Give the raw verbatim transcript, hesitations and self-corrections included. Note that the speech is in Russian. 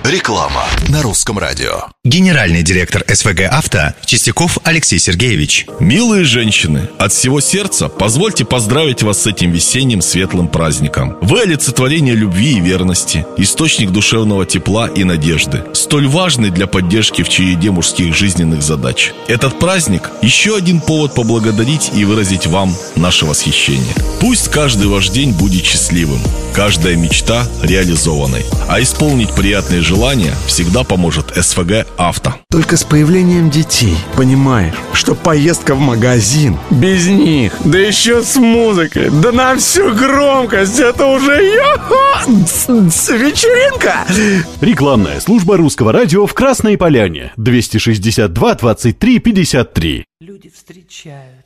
Реклама на Русском радио. Генеральный директор СВГ «Авто» Чистяков Алексей Сергеевич. Милые женщины, от всего сердца позвольте поздравить вас с этим весенним светлым праздником. Вы олицетворение любви и верности, источник душевного тепла и надежды, столь важный для поддержки в череде мужских жизненных задач. Этот праздник – еще один повод поблагодарить и выразить вам наше восхищение. Пусть каждый ваш день будет счастливым, каждая мечта реализованной, а исполнить приятные желания всегда поможет СВГ «Авто». Только с появлением детей понимаешь, что поездка в магазин без них, да еще с музыкой, да на всю громкость, это уже вечеринка. Рекламная служба Русского радио в Красной Поляне. двести шестьдесят два двадцать три пятьдесят три. Люди встречают